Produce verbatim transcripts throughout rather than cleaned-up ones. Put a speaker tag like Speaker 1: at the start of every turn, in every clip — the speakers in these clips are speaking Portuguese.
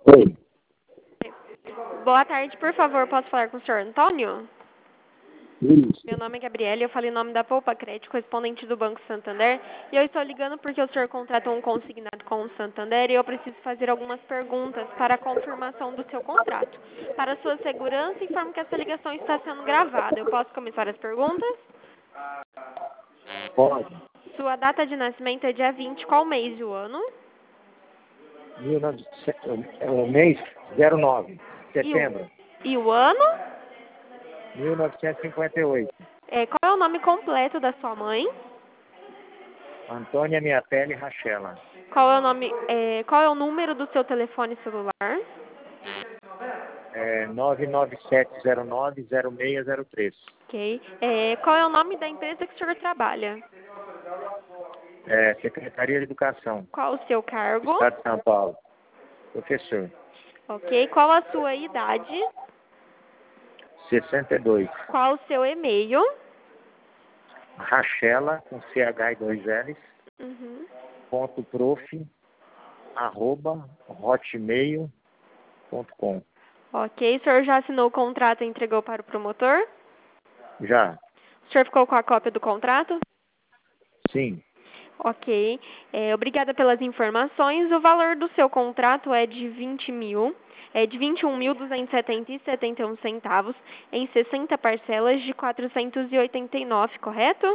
Speaker 1: Oi.
Speaker 2: Boa tarde, por favor, posso falar com o senhor Antônio?
Speaker 1: Isso.
Speaker 2: Meu nome é Gabriela e eu falei em nome da Poupa Crédito, correspondente do Banco Santander. E eu estou ligando porque o senhor contratou um consignado com o Santander e eu preciso fazer algumas perguntas para a confirmação do seu contrato. Para sua segurança, informo que essa ligação está sendo gravada. Eu posso começar as perguntas?
Speaker 1: Pode.
Speaker 2: Sua data de nascimento é dia vinte, qual mês e o ano?
Speaker 1: mil e novecentos, é o mês zero nove,
Speaker 2: E o,
Speaker 1: setembro,
Speaker 2: e o ano?
Speaker 1: mil novecentos e cinquenta e oito.
Speaker 2: É, qual é o nome completo da sua mãe?
Speaker 1: Antônia Miatelli Rachela.
Speaker 2: Qual é o nome, é, qual é o número do seu telefone celular?
Speaker 1: É nove nove sete zero nove zero seis zero três.
Speaker 2: Ok. É, qual é o nome da empresa que o senhor trabalha?
Speaker 1: É, Secretaria de Educação,
Speaker 2: Qual o seu cargo?
Speaker 1: Estado de São Paulo. Professor.
Speaker 2: Ok. Qual a sua idade?
Speaker 1: sessenta e dois.
Speaker 2: Qual o seu e-mail?
Speaker 1: Rachela, com C H e dois L's,
Speaker 2: Uhum.
Speaker 1: ponto prof, arroba, hotmail ponto com.
Speaker 2: Ok. O senhor já assinou o contrato e entregou para o promotor?
Speaker 1: Já?
Speaker 2: O senhor ficou com a cópia do contrato?
Speaker 1: Sim.
Speaker 2: Ok. É, obrigada pelas informações. O valor do seu contrato é de vinte mil. É de vinte e um mil duzentos e setenta e setenta e um centavos em sessenta parcelas de quatrocentos e oitenta e nove, correto?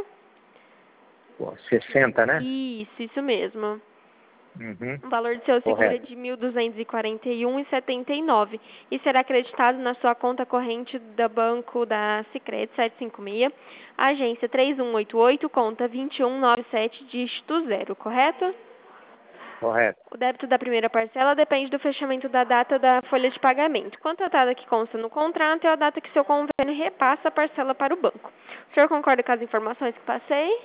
Speaker 1: Pô, sessenta, né?
Speaker 2: Isso, isso mesmo.
Speaker 1: Uhum.
Speaker 2: O valor do seu seguro é
Speaker 1: Correto.
Speaker 2: de mil duzentos e quarenta e um reais e setenta e nove centavos e será acreditado na sua conta corrente do banco da Sicredi setecentos e cinquenta e seis, agência três um oito oito, conta dois um nove sete, dígito zero, correto?
Speaker 1: Correto.
Speaker 2: O débito da primeira parcela depende do fechamento da data da folha de pagamento. Quanto à data que consta no contrato é a data que seu convênio repassa a parcela para o banco. O senhor concorda com as informações que passei?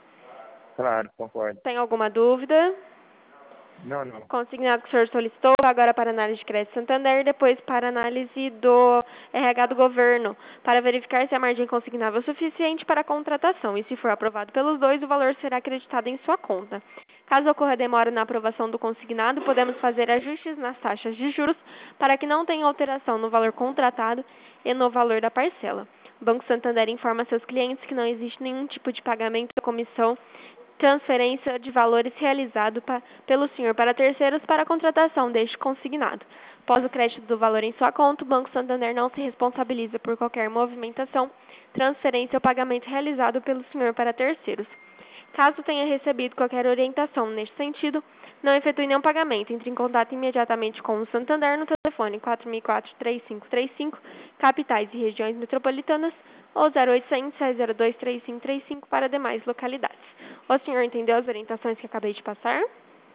Speaker 1: Claro, concordo.
Speaker 2: Tem alguma dúvida?
Speaker 1: Não, não.
Speaker 2: Consignado que o senhor solicitou, agora para análise de crédito Santander e depois para análise do R H do governo, para verificar se a margem consignável é suficiente para a contratação. E se for aprovado pelos dois, o valor será acreditado em sua conta. Caso ocorra demora na aprovação do consignado, podemos fazer ajustes nas taxas de juros para que não tenha alteração no valor contratado e no valor da parcela. O Banco Santander informa seus clientes que não existe nenhum tipo de pagamento ou comissão, transferência de valores realizado pa, pelo senhor para terceiros para a contratação deste consignado. Após o crédito do valor em sua conta, o Banco Santander não se responsabiliza por qualquer movimentação, transferência ou pagamento realizado pelo senhor para terceiros. Caso tenha recebido qualquer orientação neste sentido, não efetue nenhum pagamento. Entre em contato imediatamente com o Santander no telefone quatro mil e quatro, três cinco três cinco, capitais e regiões metropolitanas, ou zero oitocentos, seiscentos e dois, três cinco três cinco para demais localidades. O senhor entendeu as orientações que acabei de passar?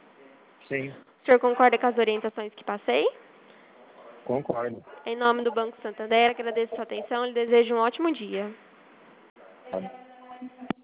Speaker 1: Sim,
Speaker 2: O senhor concorda com as orientações que passei?
Speaker 1: concordo.
Speaker 2: Em nome do Banco Santander, agradeço sua atenção e lhe desejo um ótimo dia.
Speaker 1: Tá.